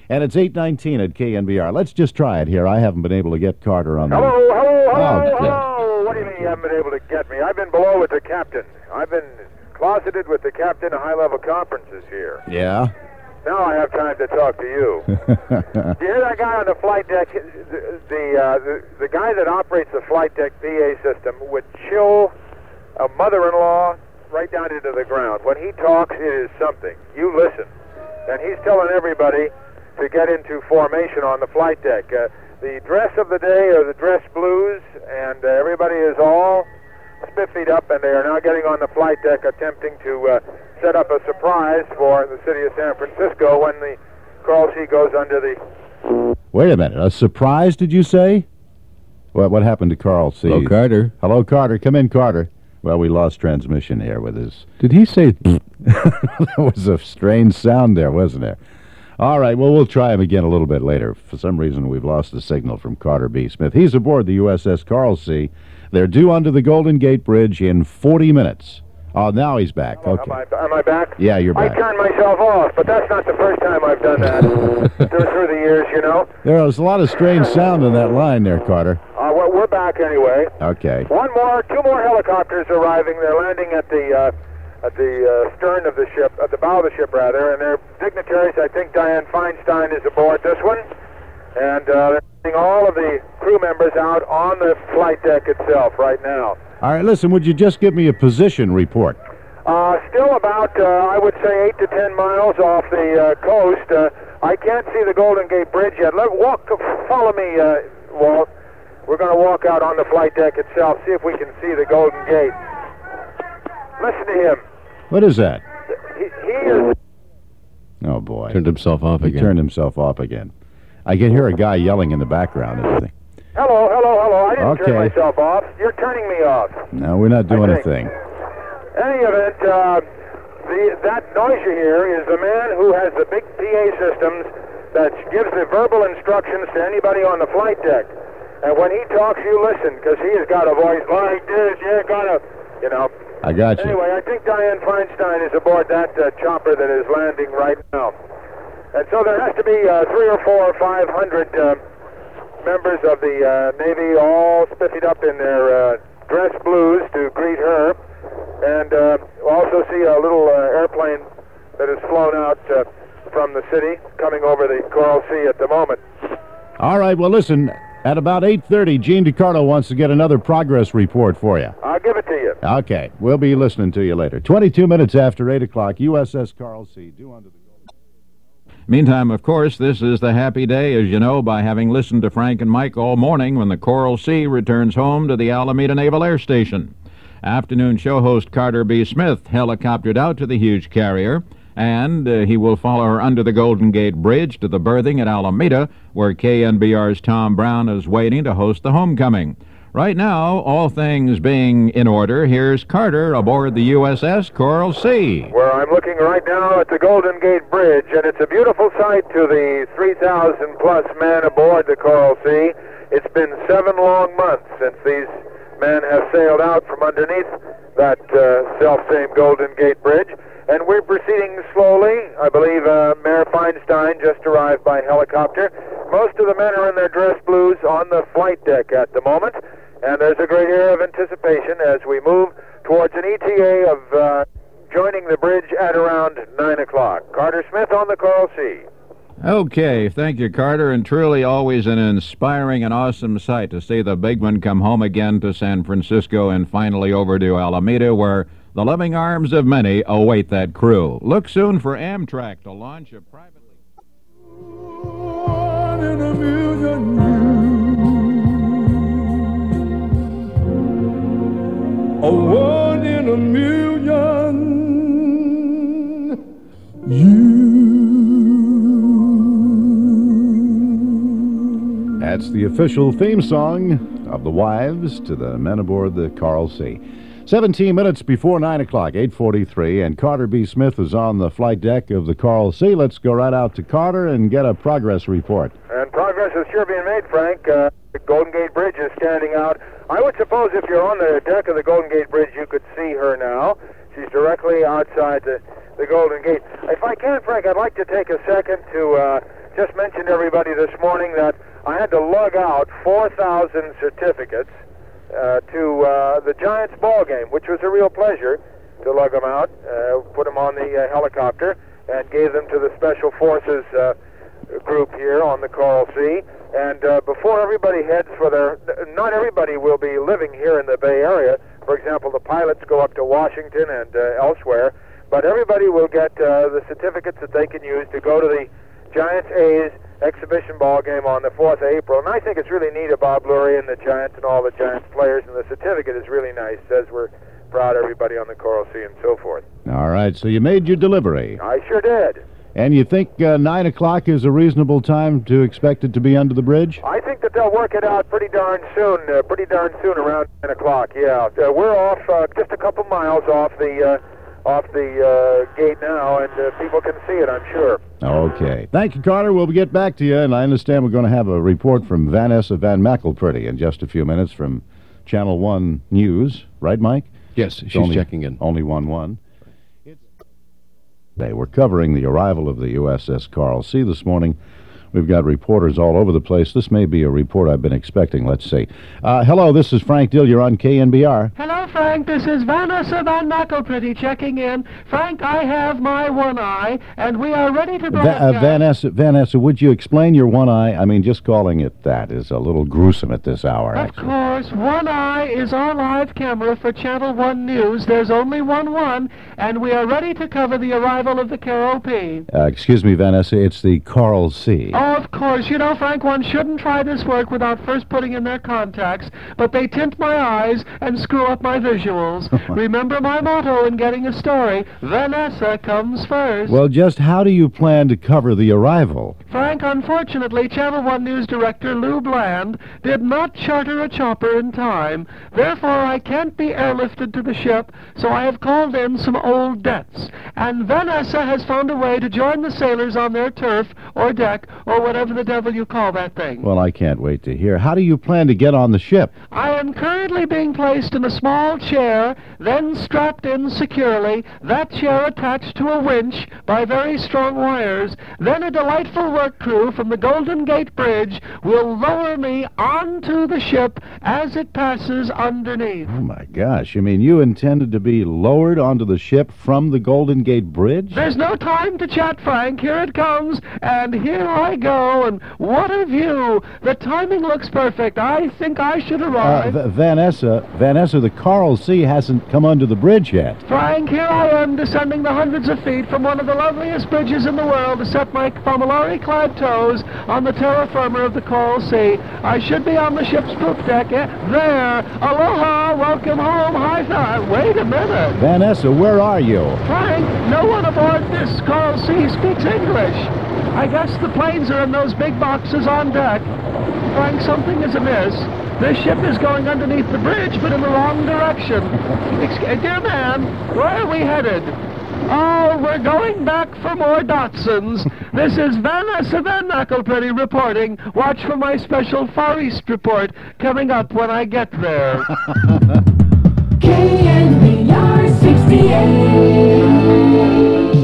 And it's 8:19 at KNBR. Let's just try it here. I haven't been able to get Carter on the... Hello. What do you mean you haven't been able to get me? I've been below with the captain. I've been closeted with the captain of high-level conferences here. Yeah? Now I have time to talk to you. Do you hear that guy on the flight deck? The guy that operates the flight deck PA system would chill a mother-in-law right down into the ground. When he talks, it is something. You listen. And he's telling everybody to get into formation on the flight deck. The dress of the day are the dress blues, and everybody is all spiffied up, and they are now getting on the flight deck attempting to set up a surprise for the city of San Francisco when the Carl C goes under the... Wait a minute. A surprise, did you say? What happened to Carl C? Hello, Carter. Hello, Carter. Come in, Carter. Well, we lost transmission here with his... Did he say... There was a strange sound there, wasn't there? All right, well, we'll try him again a little bit later. For some reason, we've lost the signal from Carter B. Smith. He's aboard the USS Carl C. They're due under the Golden Gate Bridge in 40 minutes. Oh, now he's back. Okay. Am I back? Yeah, you're back. I turned myself off, but that's not the first time I've done that through the years, you know. There was a lot of strange sound on that line there, Carter. Well, we're back anyway. Okay. Two more helicopters arriving. They're landing at the stern of the ship, at the bow of the ship, rather, and they're dignitaries. I think Dianne Feinstein is aboard this one, and they're getting all of the crew members out on the flight deck itself right now. All right, listen, would you just give me a position report? Still about, I would say, 8 to 10 miles off the coast. I can't see the Golden Gate Bridge yet. Follow me, Walt. We're going to walk out on the flight deck itself, see if we can see the Golden Gate. Listen to him. What is that? He is... Oh, boy. Turned himself off again. He turned himself off again. I can hear a guy yelling in the background and everything. Hello. I didn't turn myself off. You're turning me off. No, we're not doing a thing. Any event, that noise you hear is the man who has the big PA systems that gives the verbal instructions to anybody on the flight deck. And when he talks, you listen, because he has got a voice like this. You're gonna, you know. I got you. Anyway, I think Dianne Feinstein is aboard that chopper that is landing right now. And so there has to be 300 or 400 or 500 members of the Navy all spiffied up in their dress blues to greet her. And we'll also see a little airplane that has flown out from the city coming over the Coral Sea at the moment. All right, well, listen, at about 8:30, Gene DiCarlo wants to get another progress report for you. I'll give it to you. Okay, we'll be listening to you later. 22 minutes after 8 o'clock, USS Carl C. due under the... Meantime, of course, this is the happy day, as you know, by having listened to Frank and Mike all morning when the Coral Sea returns home to the Alameda Naval Air Station. Afternoon show host Carter B. Smith helicoptered out to the huge carrier, and he will follow her under the Golden Gate Bridge to the berthing at Alameda, where KNBR's Tom Brown is waiting to host the homecoming. Right now, all things being in order, here's Carter aboard the USS Coral Sea. Where I'm looking right now at the Golden Gate Bridge, and it's a beautiful sight to the 3,000-plus men aboard the Coral Sea. It's been 7 long months since these men have sailed out from underneath that self-same Golden Gate Bridge, and we're proceeding slowly. I believe Mayor Feinstein just arrived by helicopter. Most of the men are in their dress blues on the flight deck at the moment, and there's a great air of anticipation as we move towards an ETA of joining the bridge at around 9 o'clock. Carter Smith on the Coral Sea. Okay, thank you, Carter, and truly always an inspiring and awesome sight to see the big one come home again to San Francisco and finally over to Alameda, where the loving arms of many await that crew. Look soon for Amtrak to launch a privately... 1 in a million you. A 1 in a million you. That's the official theme song of the wives to the men aboard the Coral Sea. 17 minutes before 9 o'clock, 8:43, and Carter B. Smith is on the flight deck of the Coral Sea. Let's go right out to Carter and get a progress report. And progress is sure being made, Frank. The Golden Gate Bridge is standing out. I would suppose if you're on the deck of the Golden Gate Bridge, you could see her now. She's directly outside the Golden Gate. If I can, Frank, I'd like to take a second to just mentioned to everybody this morning that I had to lug out 4,000 certificates to the Giants ball game, which was a real pleasure to lug them out, put them on the helicopter, and gave them to the Special Forces group here on the Coral Sea. And before everybody heads for not everybody will be living here in the Bay Area. For example, the pilots go up to Washington and elsewhere, but everybody will get the certificates that they can use to go to the Giants-A's exhibition ball game on the 4th of April. And I think it's really neat of Bob Lurie and the Giants and all the Giants players, and the certificate is really nice. It says we're proud of everybody on the Coral Sea and so forth. All right, so you made your delivery. I sure did. And you think 9 o'clock is a reasonable time to expect it to be under the bridge? I think that they'll work it out pretty darn soon, around 9 o'clock, yeah. We're off just a couple miles off the gate now, and people can see it, I'm sure. Okay. Thank you, Carter. We'll get back to you, and I understand we're going to have a report from Vanessa Van McElpretty in just a few minutes from Channel 1 News. Right, Mike? Yes, she's checking in. Only 1-1. We're covering the arrival of the USS Coral Sea this morning. We've got reporters all over the place. This may be a report I've been expecting. Let's see. Hello, this is Frank Dill. You're on KNBR. Hello, Frank. This is Vanessa Van McElpretty checking in. Frank, I have my one eye, and we are ready to broadcast. Vanessa, would you explain your one eye? I mean, just calling it that is a little gruesome at this hour, Of course, one eye is our live camera for Channel 1 News. There's only one, and we are ready to cover the arrival of the Coral P. Excuse me, Vanessa, it's the Coral Sea. Of course. You know, Frank, one shouldn't try this work without first putting in their contacts, but they tint my eyes and screw up my visuals. Remember my motto in getting a story, Vanessa comes first. Well, just how do you plan to cover the arrival? Frank, unfortunately, Channel 1 News Director Lou Bland did not charter a chopper in time. Therefore, I can't be airlifted to the ship, so I have called in some old debts. And Vanessa has found a way to join the sailors on their turf or deck or whatever the devil you call that thing. Well, I can't wait to hear. How do you plan to get on the ship? I am currently being placed in a small chair, then strapped in securely, that chair attached to a winch by very strong wires. Then a delightful work crew from the Golden Gate Bridge will lower me onto the ship as it passes underneath. Oh, my gosh. You mean you intended to be lowered onto the ship from the Golden Gate Bridge? There's no time to chat, Frank. Here it comes, and here I go, and what a view! The timing looks perfect. I think I should arrive. Vanessa, the Coral Sea hasn't come under the bridge yet. Frank, here I am descending the hundreds of feet from one of the loveliest bridges in the world to set my Familari-clad toes on the terra firma of the Coral Sea. I should be on the ship's poop deck. There! Aloha! Welcome home! High five! Wait a minute! Vanessa, where are you? Frank, no one aboard this Coral Sea speaks English. I guess the planes are in those big boxes on deck. Frank, something is amiss. This ship is going underneath the bridge, but in the wrong direction. Dear man, where are we headed? Oh, we're going back for more Datsuns. This is Vanessa Van McElpretty reporting. Watch for my special Far East report coming up when I get there. KNBR 68.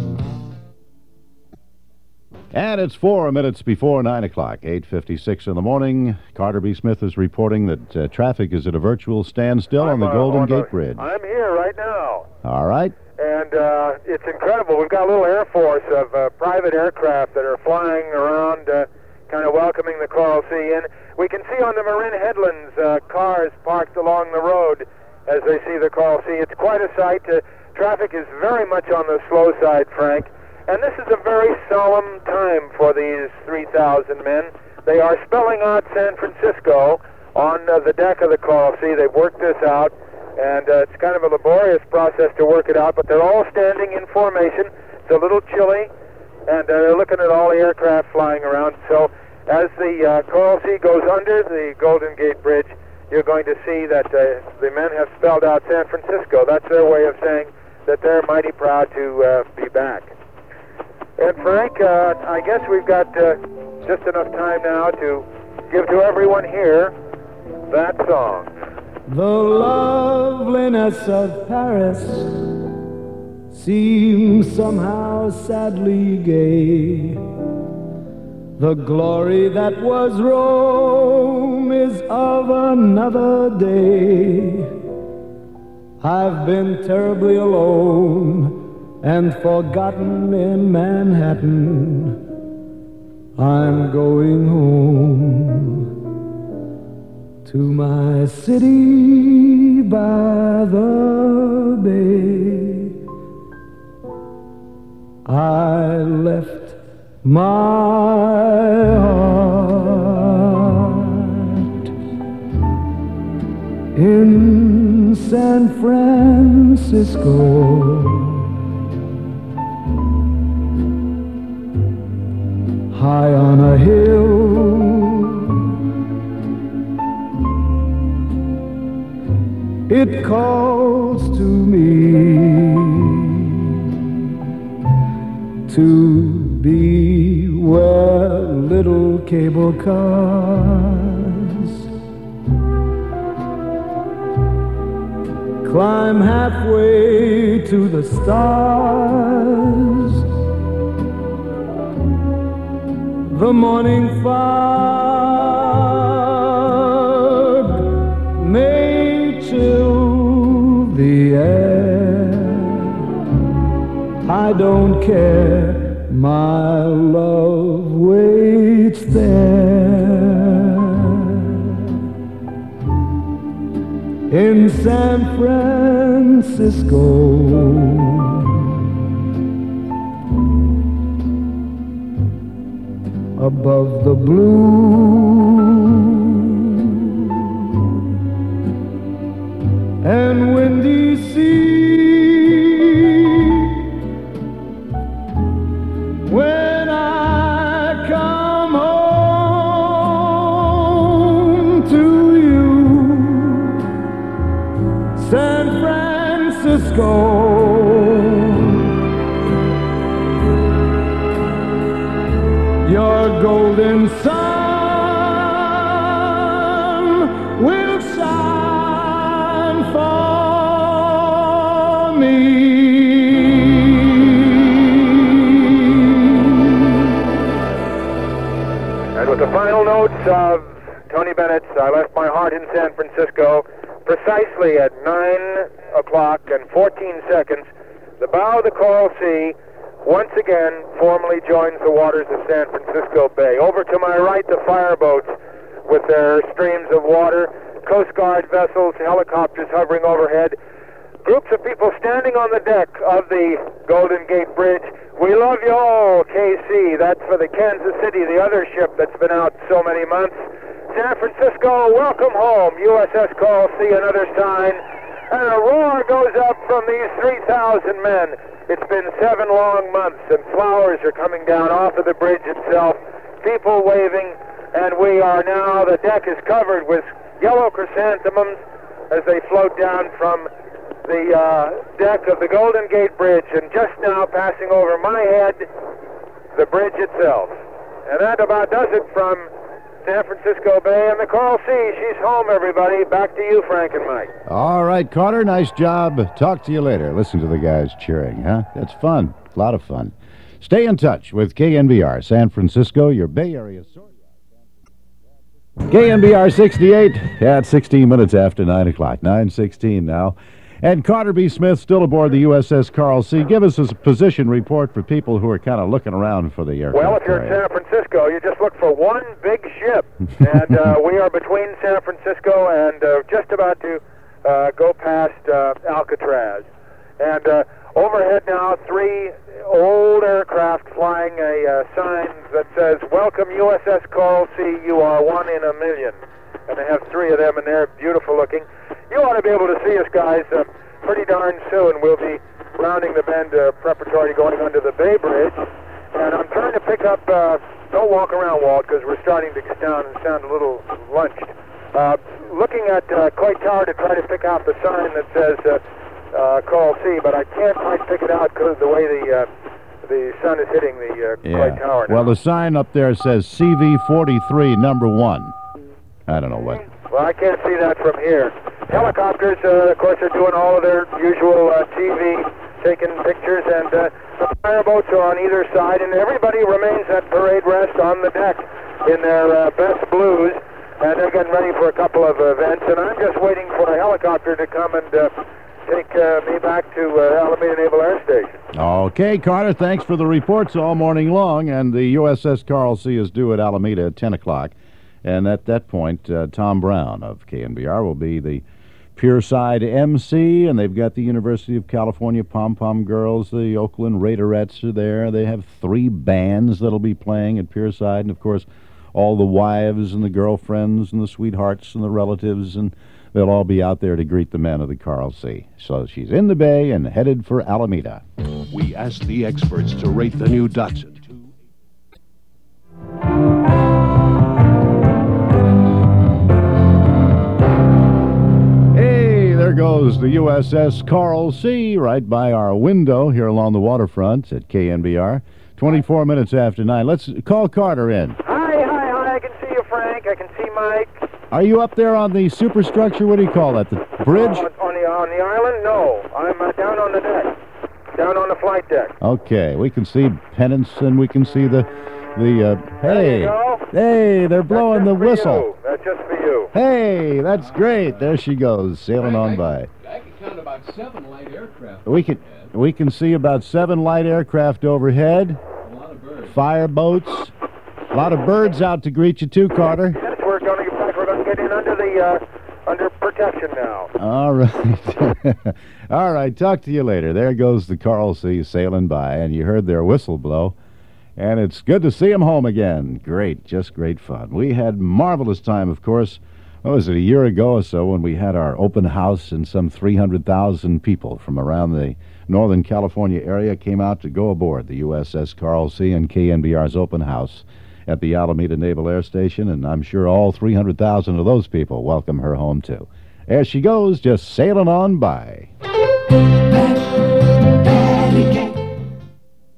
And it's 4 minutes before 9 o'clock, 8:56 in the morning. Carter B. Smith is reporting that traffic is at a virtual standstill on the Golden Gate Bridge. I'm here right now. All right. And it's incredible. We've got a little air force of private aircraft that are flying around, kind of welcoming the Coral Sea. And we can see on the Marin Headlands cars parked along the road as they see the Coral Sea. It's quite a sight. Traffic is very much on the slow side, Frank. And this is a very solemn time for these 3,000 men. They are spelling out San Francisco on the deck of the Coral Sea. They've worked this out, and it's kind of a laborious process to work it out, but they're all standing in formation. It's a little chilly, and they're looking at all the aircraft flying around. So as the Coral Sea goes under the Golden Gate Bridge, you're going to see that the men have spelled out San Francisco. That's their way of saying that they're mighty proud to be back. And Frank, I guess we've got just enough time now to give to everyone here that song. The loveliness of Paris seems somehow sadly gay. The glory that was Rome is of another day. I've been terribly alone and forgotten in Manhattan. I'm going home to my city by the bay. I left my heart in San Francisco, high on a hill. It calls to me to be where little cable cars climb halfway to the stars. The morning fog may chill the air. I don't care, my love waits there in San Francisco. Above the blue and windy sea, when I come home to you, San Francisco, your golden sun will shine for me. And with the final notes of Tony Bennett's I Left My Heart in San Francisco, precisely at 9 o'clock and 14 seconds, the bow of the Coral Sea once again formally joins the waters of San Francisco Bay. Over to my right, the fireboats with their streams of water, Coast Guard vessels, helicopters hovering overhead, groups of people standing on the deck of the Golden Gate Bridge. We love you all, KC. That's for the Kansas City, the other ship that's been out so many months. San Francisco, welcome home. USS Coral Sea, another sign. And a roar goes up from these 3,000 men. It's been 7 long months, and flowers are coming down off of the bridge itself, people waving, and we are now, the deck is covered with yellow chrysanthemums as they float down from the deck of the Golden Gate Bridge, and just now passing over my head, the bridge itself. And that about does it from San Francisco Bay and the Coral Sea. She's home, everybody. Back to you, Frank and Mike. All right, Carter, nice job. Talk to you later. Listen to the guys cheering, huh? That's fun. A lot of fun. Stay in touch with KNBR San Francisco, your Bay Area source. KNBR 68 at 16 minutes after 9 o'clock. 9:16 now. And Carter B. Smith still aboard the USS Coral Sea. Give us a position report for people who are kind of looking around for the aircraft. Well, if you're in San Francisco, you just look for one big ship. And we are between San Francisco and just about to go past Alcatraz. And overhead now, 3 old aircraft flying a sign that says, "Welcome USS Coral Sea, you are one in a million." And they have 3 of them, and they're beautiful looking. You ought to be able to see us, guys, pretty darn soon. We'll be rounding the bend preparatory to going under the Bay Bridge. And I'm trying to pick up, don't walk around, Walt, because we're starting to get down and sound a little lunched. Looking at Clay Tower to try to pick out the sign that says Coral Sea, but I can't quite pick it out because of the way the sun is hitting the Clay Tower now. Well, the sign up there says CV-43, number 1. I don't know what. Well, I can't see that from here. Helicopters, of course, are doing all of their usual TV taking pictures, and the fireboats are on either side, and everybody remains at parade rest on the deck in their best blues, and they're getting ready for a couple of events, and I'm just waiting for a helicopter to come and take me back to Alameda Naval Air Station. Okay, Carter, thanks for the reports all morning long, and the USS Carl C. is due at Alameda at 10 o'clock, and at that point, Tom Brown of KNBR will be the Pierside MC, and they've got the University of California Pom-Pom Girls, the Oakland Raiderettes are there. They have 3 bands that'll be playing at Pierside, and of course, all the wives and the girlfriends and the sweethearts and the relatives, and they'll all be out there to greet the men of the Carl C. So she's in the bay and headed for Alameda. We asked the experts to rate the new Datsun. There goes the USS Carl C. right by our window here along the waterfront at KNBR. 24 minutes after 9. Let's call Carter in. Hi. I can see you, Frank. I can see Mike. Are you up there on the superstructure? What do you call that? The bridge? On the island? No. I'm down on the deck. Down on the flight deck. Okay. We can see pennants and we can see the hey. There you go. Hey, they're blowing the whistle. That's just for you. Hey, that's great. There she goes, sailing on by. I can count about 7 light aircraft. We can see about 7 light aircraft overhead. A lot of birds. Fireboats. A lot of birds out to greet you too, Carter. Yes, we're going to get back. We're going to get in under the under protection now. All right. All right, talk to you later. There goes the Carl C. sailing by, and you heard their whistle blow. And it's good to see him home again. Great, just great fun. We had marvelous time, of course. What was it, a year ago or so when we had our open house and some 300,000 people from around the Northern California area came out to go aboard the USS Carl C. and KNBR's open house at the Alameda Naval Air Station, and I'm sure all 300,000 of those people welcome her home, too. There she goes, just sailing on by.